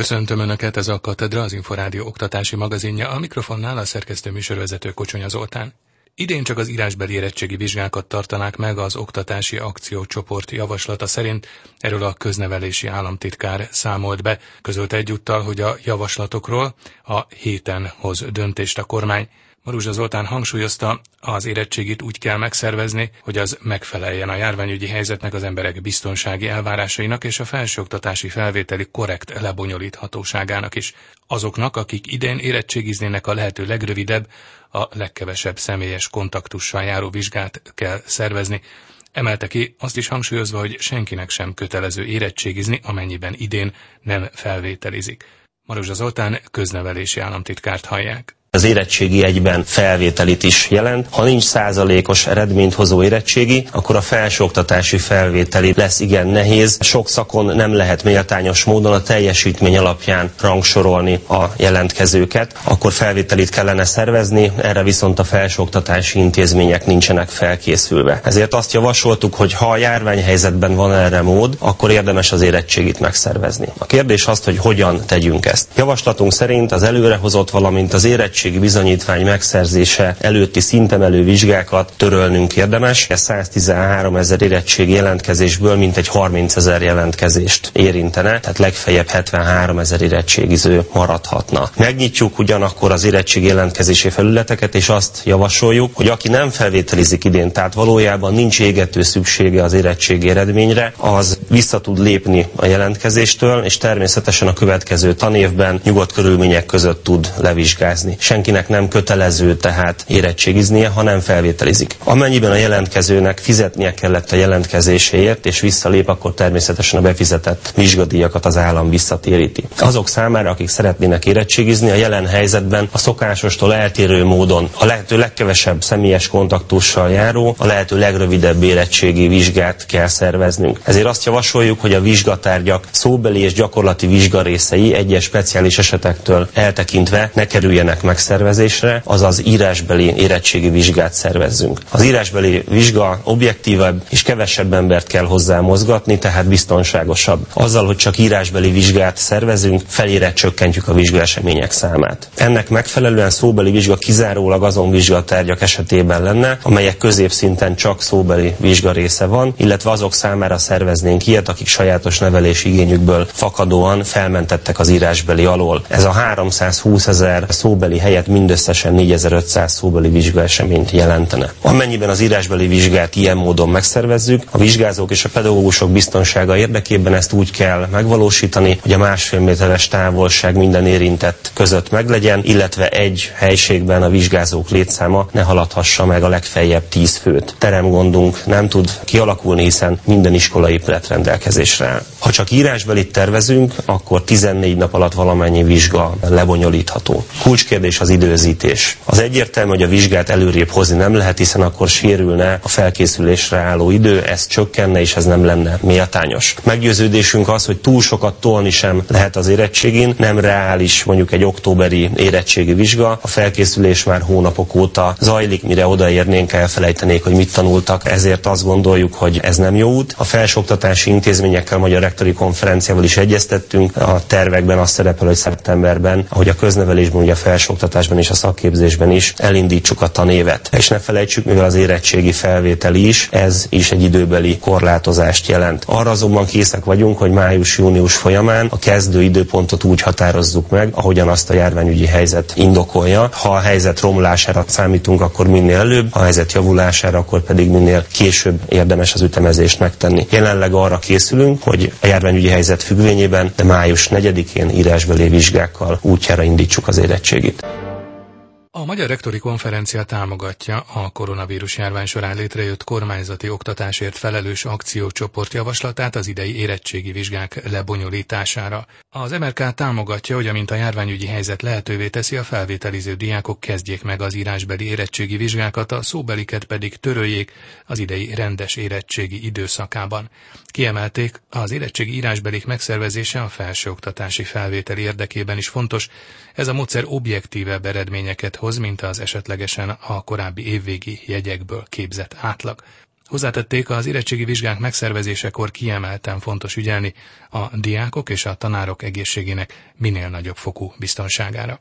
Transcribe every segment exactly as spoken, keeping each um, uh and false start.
Köszöntöm Önöket, ez a Katedra, az Inforádió oktatási magazinja, a mikrofonnál a szerkesztő műsorvezető Kocsonya Zoltán. Idén csak az írásbeli érettségi vizsgákat tartanák meg az Oktatási Akciócsoport javaslata szerint, erről a köznevelési államtitkár számolt be, közölte egyúttal, hogy a javaslatokról a héten hoz döntést a kormány. Maruzsa Zoltán hangsúlyozta, az érettségit úgy kell megszervezni, hogy az megfeleljen a járványügyi helyzetnek, az emberek biztonsági elvárásainak és a felsőoktatási felvételi korrekt lebonyolíthatóságának is. Azoknak, akik idén érettségiznének, a lehető legrövidebb, a legkevesebb személyes kontaktussal járó vizsgát kell szervezni. Emelte ki, azt is hangsúlyozva, hogy senkinek sem kötelező érettségizni, amennyiben idén nem felvételizik. Maruzsa Zoltán köznevelési államtitkárt hallják. Az érettségi egyben felvételit is jelent. Ha nincs százalékos eredményt hozó érettségi, akkor a felsőoktatási felvételi lesz igen nehéz. Sok szakon nem lehet méltányos módon a teljesítmény alapján rangsorolni a jelentkezőket, akkor felvételit kellene szervezni, erre viszont a felsőoktatási intézmények nincsenek felkészülve. Ezért azt javasoltuk, hogy ha a járványhelyzetben van erre mód, akkor érdemes az érettségit megszervezni. A kérdés az, hogy hogyan tegyünk ezt. Javaslatunk szerint az előrehozott, valamint az érettségi bizonyítvány megszerzése előtti szintemelő vizsgákat törölnünk érdemes. Ez száztizenhárom ezer érettségi jelentkezésből mintegy harminc ezer jelentkezést érintene, tehát legfeljebb hetvenhárom ezer érettségiző maradhatna. Megnyitjuk ugyanakkor az érettségi jelentkezési felületeket, és azt javasoljuk, hogy aki nem felvételizik idén, tehát valójában nincs égető szüksége az érettségi eredményre, az vissza tud lépni a jelentkezéstől, és természetesen a következő tanévben nyugodt körülmények között tud levizsgázni. Senkinek nem kötelező tehát érettségiznie, ha nem felvételizik. Amennyiben a jelentkezőnek fizetnie kellett a jelentkezéséért, és visszalép, akkor természetesen a befizetett vizsgadíjakat az állam visszatéríti. Azok számára, akik szeretnének érettségizni, a jelen helyzetben a szokásostól eltérő módon a lehető legkevesebb személyes kontaktussal járó, a lehető legrövidebb érettségi vizsgát kell szerveznünk. Ezért azt javasoljuk, hogy a vizsgatárgyak szóbeli és gyakorlati vizsgarészei egyes speciális esetektől eltekintve ne kerüljenek megszervezésre, azaz írásbeli érettségi vizsgát szervezzünk. Az írásbeli vizsga objektívebb és kevesebb embert kell hozzá mozgatni, tehát biztonságosabb. Azzal, hogy csak írásbeli vizsgát szervezünk, felére csökkentjük a vizsgaesemények számát. Ennek megfelelően szóbeli vizsga kizárólag azon vizsgatárgyak esetében lenne, amelyek középszinten csak szóbeli vizsga része van, illetve azok számára szerveznénk ilyet, akik sajátos nevelési igényükből fakadóan felmentettek az írásbeli alól. Ez a háromszázhúsz ezer szóbeli helyett mindösszesen négyezer-ötszáz szóbeli vizsgaeseményt jelentene. Amennyiben az írásbeli vizsgát ilyen módon megszervezzük, a vizsgázók és a pedagógusok biztonsága érdekében ezt úgy kell megvalósítani, hogy a másfél méteres távolság minden érintett között meglegyen, illetve egy helységben a vizsgázók létszáma ne haladhassa meg a legfeljebb tíz főt. Teremgondunk nem tud kialakulni, hiszen minden iskolaépület rendelkezésre áll. Ha csak írásbelit tervezünk, akkor tizennégy nap alatt valamennyi vizsga lebonyolítható. Kulcskérdés az időzítés. Az egyértelmű, hogy a vizsgát előrébb hozni nem lehet, hiszen akkor sérülne a felkészülésre álló idő, ez csökkenne, és ez nem lenne méltányos. Meggyőződésünk az, hogy túl sokat tolni sem lehet az érettségin, nem reális mondjuk egy októberi érettségi vizsga, a felkészülés már hónapok óta zajlik, mire odaérnénk, elfelejtenék, hogy mit tanultak, ezért azt gondoljuk, hogy ez nem jó út. A felsőoktatási intézményekkel, Magyar Rektori Konferenciával is egyeztettünk, a tervekben azt szerepel, hogy szeptemberben, ahogy a köznevelésben, ugye a felsőoktatásban és a szakképzésben is elindítsuk a tanévet. És ne felejtsük, mivel az érettségi felvételi is, ez is egy időbeli korlátozást jelent. Arra azonban készek vagyunk, hogy május-június folyamán a kezdő időpontot úgy határozzuk meg, ahogyan azt a járványügyi helyzet indokolja. Ha a helyzet romlására számítunk, akkor minél előbb, ha a helyzet javulására, akkor pedig minél később érdemes az ütemezést megtenni. Jelenleg arra készülünk, hogy a járványügyi helyzet függvényében, de május negyedikén írásbeli vizsgákkal útjára indítsuk az érettségit. A Magyar Rektori Konferencia támogatja a koronavírus járvány során létrejött kormányzati oktatásért felelős akciócsoport javaslatát az idei érettségi vizsgák lebonyolítására. Az em er ká támogatja, hogy amint a járványügyi helyzet lehetővé teszi, a felvételiző diákok kezdjék meg az írásbeli érettségi vizsgákat, a szóbeliket pedig töröljék az idei rendes érettségi időszakában. Kiemelték, az érettségi írásbelik megszervezése a felsőoktatási felvétel érdekében is fontos, ez a módszer objektívebb eredményeket hoz, mint az esetlegesen a korábbi évvégi jegyekből képzett átlag. Hozzátették, az érettségi vizsgák megszervezésekor kiemelten fontos ügyelni a diákok és a tanárok egészségének minél nagyobb fokú biztonságára.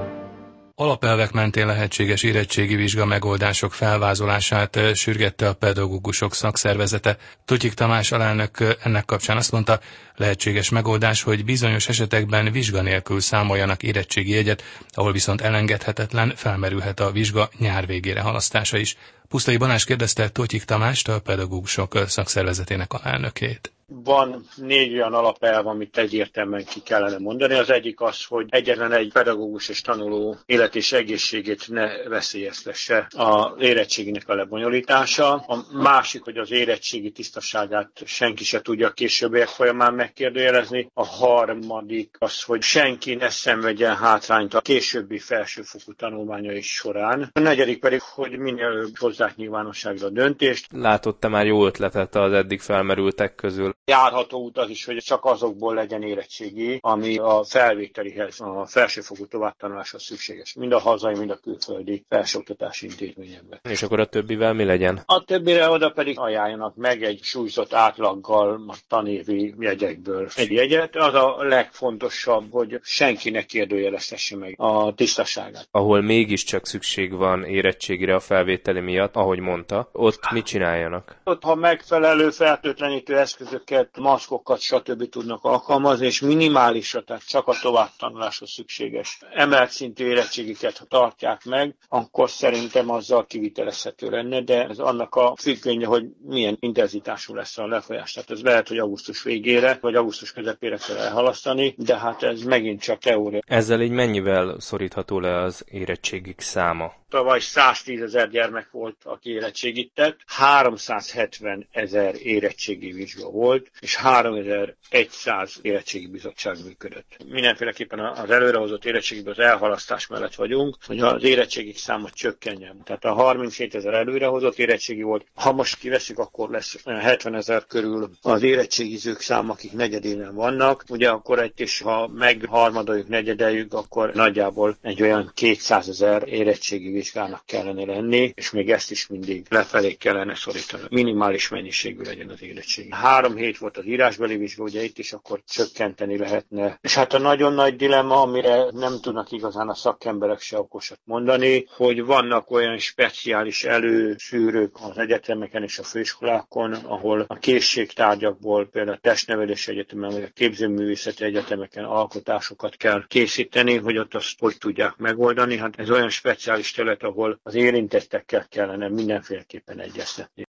Alapelvek mentén lehetséges érettségi vizsga megoldások felvázolását sürgette a pedagógusok szakszervezete. Totyik Tamás alelnök ennek kapcsán azt mondta, lehetséges megoldás, hogy bizonyos esetekben vizsga nélkül számoljanak érettségi jegyet, ahol viszont elengedhetetlen, felmerülhet a vizsga nyár végére halasztása is. Pusztai Balázs kérdezte Totyik Tamást, a pedagógusok szakszervezetének alelnökét. Van négy olyan alapelv, amit egyértelműen ki kellene mondani. Az egyik az, hogy egyetlen egy pedagógus és tanuló élet és egészségét ne veszélyeztesse az érettséginek a lebonyolítása. A másik, hogy az érettségi tisztaságát senki se tudja a későbbiek folyamán megkérdőjelezni. A harmadik az, hogy senki ne szenvedjen hátrányt a későbbi felsőfokú tanulmányai során. A negyedik pedig, hogy minél előbb hozzák nyilvánosságra a döntést. Látott te már jó ötletet az eddig felmerültek közül? Járható út az is, hogy csak azokból legyen érettségi, ami a felvételihez, a felsőfokú továbbtanuláshoz szükséges. Mind a hazai, mind a külföldi felsőoktatási intézményekben. És akkor a többivel mi legyen? A többire oda pedig ajánljanak meg egy súlyzott átlaggal a tanévi jegyekből egy jegyet. Az a legfontosabb, hogy senki ne kérdőjelezhesse meg a tisztaságát. Ahol mégiscsak szükség van érettségire a felvételi miatt, ahogy mondta, ott mit csináljanak? Ott, ha megfelelő fertőtlenítő eszközökkel, maszkokat, stb. Tudnak alkalmazni, és minimálisra, tehát csak a továbbtanuláshoz szükséges emelt szintű érettségiket, ha tartják meg, akkor szerintem azzal kivitelezhető lenne, de ez annak a függvénye, hogy milyen intenzitású lesz a lefolyás. Tehát ez lehet, hogy augusztus végére, vagy augusztus közepére kell elhalasztani, de hát ez megint csak teória. Ezzel így mennyivel szorítható le az érettségik száma? Tavaly száztízezer gyermek volt, aki érettségit tett, háromszázhetven ezer érettségi vizsga volt, és háromezer-száz érettségi bizottság működött. Mindenféleképpen az előrehozott érettségiből az elhalasztás mellett vagyunk, hogy az érettségik száma csökkenjen. Tehát a harminchét ezer előrehozott érettségi volt, ha most kiveszünk, akkor lesz olyan hetven ezer körül az érettségizők száma, akik negyedéven vannak. Ugye akkor egy és ha megharmadoljuk, negyedeljük, akkor nagyjából egy olyan kétszázezer érettségi vizsgának kellene lenni, és még ezt is mindig lefelé kellene szorítani. Minimális mennyiségű legyen az érettség. Három hét volt az írásbeli vizsga, ugye itt is akkor csökkenteni lehetne. És hát a nagyon nagy dilemma, amire nem tudnak igazán a szakemberek se okosat mondani, hogy vannak olyan speciális előszűrők az egyetemeken és a főiskolákon, ahol a készségtárgyakból, például a testnevelési egyetemen vagy a képzőművészeti egyetemeken alkotásokat kell készíteni, hogy ott azt hogy tudják megoldani. Hát ez olyan speciális terület, ahol az érintettekkel kellene mindenféleképpen egyeztetni.